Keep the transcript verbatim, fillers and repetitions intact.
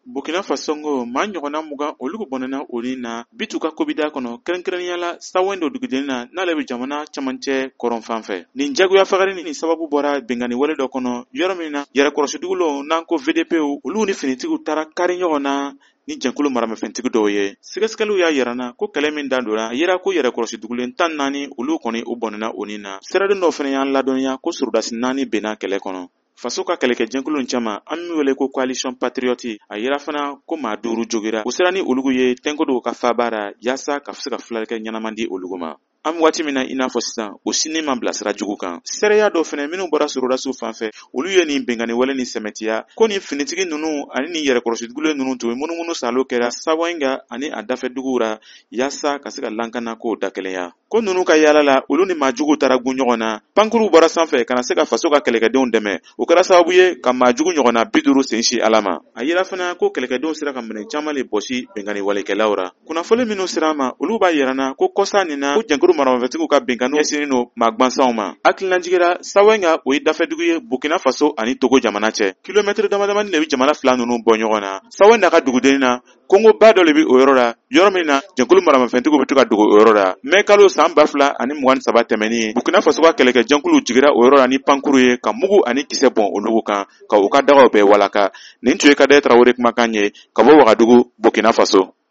Burkina Faso ngo maa ɲɔgɔnna mugan olu bɔnɛna o ni na bitu ka kobida kɔnɔ kɛrɛnkɛrɛnnenya la sawen dɔ duguden na n'ale bɛ jamana camancɛ kɔrɔn fan fɛ. Nin jagoya fagari ni sababu bɔra bɛnkanni wale dɔ kɔnɔ yɔrɔ min na yɛrɛkɔrɔsidugulo n'an ko V D P olu ni finitigiw taara kari ɲɔgɔn na ni jɛnkulu maramafɛntigi dɔw ye. Sɛgɛsɛgɛliw y'a yirana ko kɛlɛ min dan donna a yera ko yɛrɛkɔrɔsidugulen tan naani olu kɔni u bɔnɛna o ni na. Siraden dɔw fana y'an ladɔnniya ko surudasi naani benna kɛlɛ kɔnɔ. Faso ka kɛlɛkɛ jɛnkulu cama an min wele ko coalition patriote a yera fana ko maa duuru jogira. U sera ni olugu ye tɛnko dɔw ka faabara yaasa ka se ka filalkɛ ɲɛnaman di olugu ma. An waati min na i n'a fɔ sisan o sini ma bila sira jugu kan. Seereya dɔ fɛnɛ minnu bɔra surudasiw fan fɛ olu ye nin bɛnkanni wale ni sɛmɛtiya ko nin finitigi ninnu ani ni yɛrɛkɔrɔsidugulen ninnu tun bɛ munumunu salo kɛra Sawenga ani a dafɛduguw ra yaasa ka se ka lankana kow dakɛlɛnya. Ko ninnu ka yaala la olu ni maajugu taara gun ɲɔgɔn na. Pankuruw bɔra sanfɛ kana se ka faso ka kɛlɛkɛdenw dɛmɛ. O kɛra sababu ye ka maajugu ɲɔgɔnna bi duuru sensi ala ma. A yira fana ko kɛlɛkɛdenw sera ka minɛn caman le bɔsi bɛnkanni walekɛlaw ra. Kunnafoni minnu sera ma olu b'a yirana ko kɔsa nin na ko jɛnkulu maramafɛntigiw ka bɛnkanniw ɲɛsinnen don maa gwansanw ma. Hakilinajigira Sawenga o ye dafɛdugu ye Burkina Faso ani Togo jamana cɛ. Kilomɛtiri damadamani de bɛ jamana fila ninnu bɔ ɲɔgɔn na. Sawenga ka dugudennin na Kongo ba dɔ le bɛ o yɔrɔ la yɔrɔ min na jɛnkulu maramafɛntigiw bɛ to ka dogo o yɔrɔ la. Mɛ kalo san ba fila ani mugan ni saba tɛmɛnin Burkina Faso ka kɛlɛkɛ jɛnkulu jigira o yɔrɔ la ni pankuru ye ka mugu ani kisɛ bɔn olugu kan ka u ka dagaw bɛɛ walaka. Nin tun ye Kadaye Tarawele kumakan ye ka bɔ Wagadugu Burkina Faso.